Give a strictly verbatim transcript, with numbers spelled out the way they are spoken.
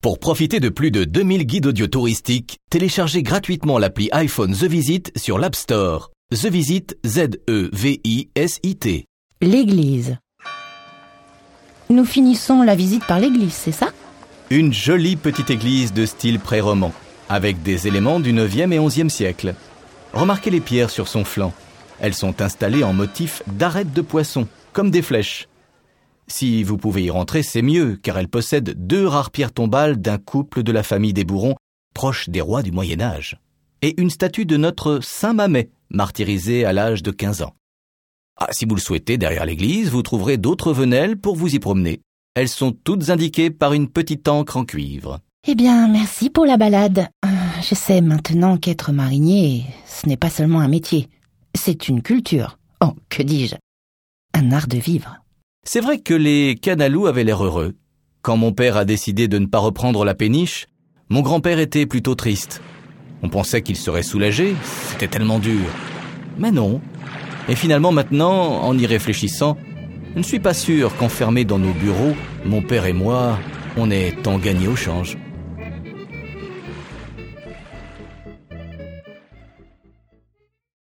Pour profiter de plus de deux mille guides audio touristiques, téléchargez gratuitement l'appli iPhone The Visit sur l'App Store. The Visit, Z E V I S I T. L'église. Nous finissons la visite par l'église, c'est ça ? Une jolie petite église de style pré-roman, avec des éléments du neuvième et onzième siècle. Remarquez les pierres sur son flanc. Elles sont installées en motif d'arêtes de poisson, comme des flèches. Si vous pouvez y rentrer, c'est mieux, car elle possède deux rares pierres tombales d'un couple de la famille des Bourrons, proche des rois du Moyen-Âge, et une statue de notre Saint Mamet, martyrisé à l'âge de quinze ans. Ah, si vous le souhaitez, derrière l'église, vous trouverez d'autres venelles pour vous y promener. Elles sont toutes indiquées par une petite encre en cuivre. Eh bien, merci pour la balade. Euh, je sais maintenant qu'être marinier, ce n'est pas seulement un métier. C'est une culture. Oh, que dis-je ? Un art de vivre. C'est vrai que les Canalous avaient l'air heureux. Quand mon père a décidé de ne pas reprendre la péniche, mon grand-père était plutôt triste. On pensait qu'il serait soulagé, c'était tellement dur. Mais non. Et finalement maintenant, en y réfléchissant, je ne suis pas sûr qu'enfermés dans nos bureaux, mon père et moi, on ait tant gagné au change.